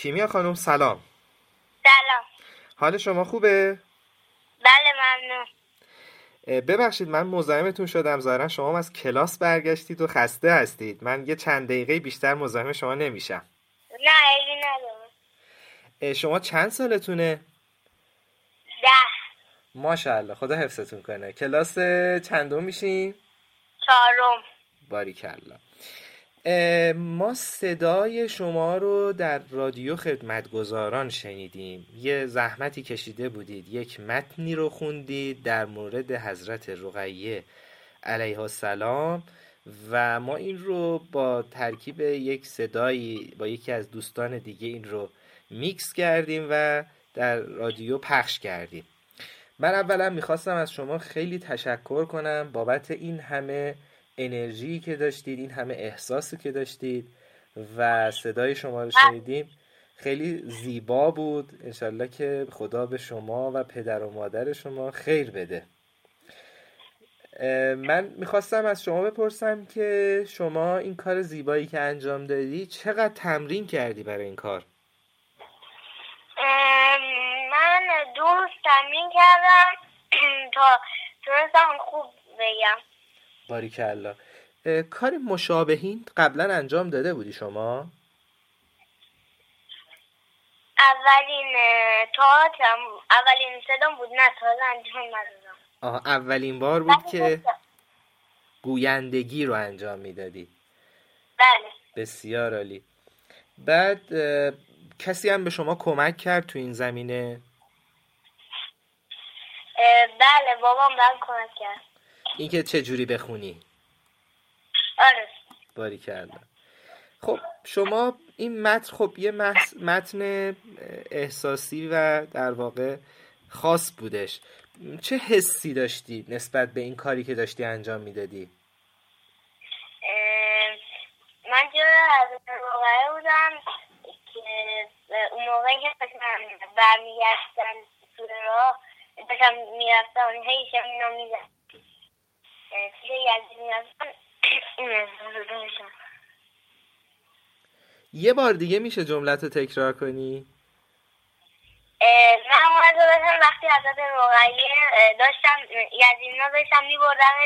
کیمیا خانم سلام. سلام. حال شما خوبه؟ بله ممنون. ببخشید من مزاحمتون شدم، ظاهرا شما هم از کلاس برگشتید و خسته هستید. من یه چند دقیقه بیشتر مزاحم شما نمیشم. نه ایدی ندارم. شما چند سالتونه؟ 10. ماشاءالله، خدا حفظتون کنه. کلاس چندم میشین؟ 4. باریکلا. ما صدای شما رو در رادیو خدمتگزاران شنیدیم. یه زحمتی کشیده بودید، یک متنی رو خوندید در مورد حضرت رقیه علیها السلام و ما این رو با ترکیب یک صدایی با یکی از دوستان دیگه این رو میکس کردیم و در رادیو پخش کردیم. من اولا میخواستم از شما خیلی تشکر کنم بابت این همه انرژی که داشتید، این همه احساسی که داشتید و صدای شما رو شنیدیم. خیلی زیبا بود. انشالله که خدا به شما و پدر و مادر شما خیر بده. من میخواستم از شما بپرسم که شما این کار زیبایی که انجام دادی چقدر تمرین کردی برای این کار؟ من 2 روز تمرین کردم تا تونستم خوب بگم. باریکلا. کار مشابهین قبلا انجام داده بودی شما؟ اولین صدام بود، نه تازه انجام ندادم. اولین بار بود که گویندگی رو انجام میدادی؟ بله. بسیار عالی. بعد کسی هم به شما کمک کرد تو این زمینه؟ بله بابام بهم کمک کرد. این که چجوری بخونی؟ آره. باریکلا. خب شما این متن خب یه متن احساسی و در واقع خاص بودش. چه حسی داشتی نسبت به این کاری که داشتی انجام میدادی؟ من جای حضرت رقیه بودم که اون موقعی که برمیگشتن سوره را داشتم میرفتم هی شمینا میزن چیزه یزید میرفتم این احساس داشتم. یه بار دیگه میشه جملت رو تکرار کنی؟ من اومده داشتم وقتی حضرت رقیه داشتم یزیدینا داشتم میبردمش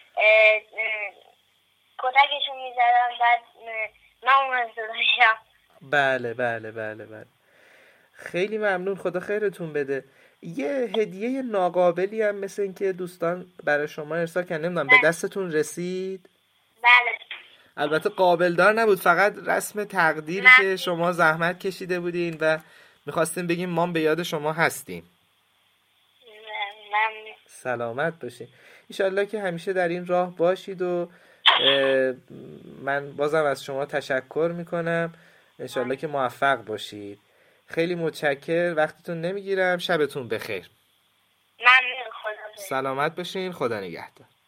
کتکشون میزدم، بعد من اومده داشتم. بله بله بله بله. خیلی ممنون، خدا خیرتون بده. یه هدیه ناقابلی هم مثل این که دوستان برای شما ارسال کردن، نمیدونم به دستتون رسید؟ بله. البته قابل دار نبود، فقط رسم تقدیری که شما زحمت کشیده بودین و میخواستیم بگیم ما به یاد شما هستیم. سلامت باشین. انشالله که همیشه در این راه باشید و من بازم از شما تشکر میکنم. انشالله که موفق باشید. خیلی متشکر، وقتتون نمیگیرم. شبتون بخیر. ممنون. خدا سلامت باشین. خدا نگهدار.